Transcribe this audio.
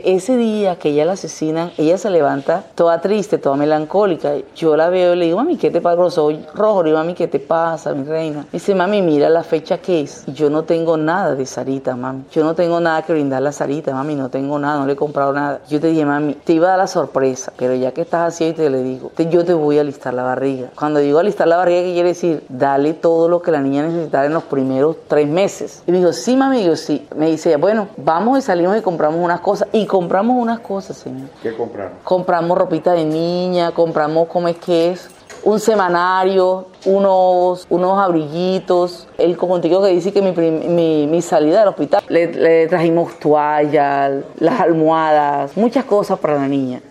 Ese día que ella la asesinan, ella se levanta toda triste, toda melancólica. Yo la veo y le digo, mami, ¿qué te pasa? Con los ojos rojos, le digo, mami, ¿qué te pasa, mi reina? Dice, mami, mira la fecha que es. Yo no tengo nada de Sarita, mami. Yo no tengo nada que brindarle a Sarita, mami, no tengo nada, no le he comprado nada. Yo te dije, mami, te iba a dar la sorpresa, pero ya que estás así, te le digo, yo te voy a alistar la barriga. Cuando digo alistar la barriga, ¿qué quiere decir? Dale todo lo que la niña necesitara en los primeros 3 meses. Y me dijo, sí, mami, yo sí. Me dice, bueno, vamos y salimos y compramos unas cosas. Y compramos unas cosas, señor. ¿Qué compraron? Compramos ropita de niña, compramos, ¿cómo es que es? Un semanario, unos abriguitos. El contigo que dice que mi salida del hospital, le trajimos toallas, las almohadas, muchas cosas para la niña.